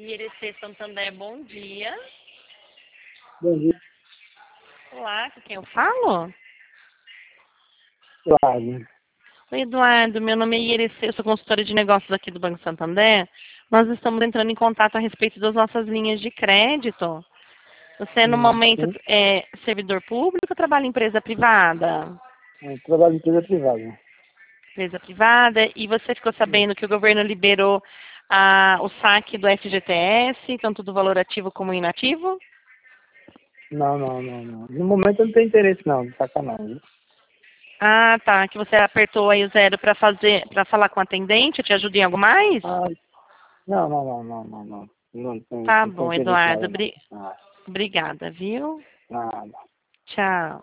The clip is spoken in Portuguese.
IRC Santander, bom dia. Bom dia, Olá, com quem eu falo? Eduardo. Oi, Eduardo, meu nome é IRC, eu sou consultora de negócios aqui do Banco Santander. Nós estamos entrando em contato a respeito das nossas linhas de crédito. Você, no momento, Sim, é servidor público ou trabalha em empresa privada? eu trabalho em empresa privada. Empresa privada. E você ficou sabendo que o governo liberou o saque do FGTS, tanto do valor ativo como inativo? Não. No momento eu não tenho interesse não, de sacanagem. Ah, tá. Que você apertou aí o zero para falar com o atendente. Eu te ajudo em algo mais? Ah, não. Não Tá tenho bom, interesse Eduardo. nada não. Ah, Obrigada, viu? nada. Tchau.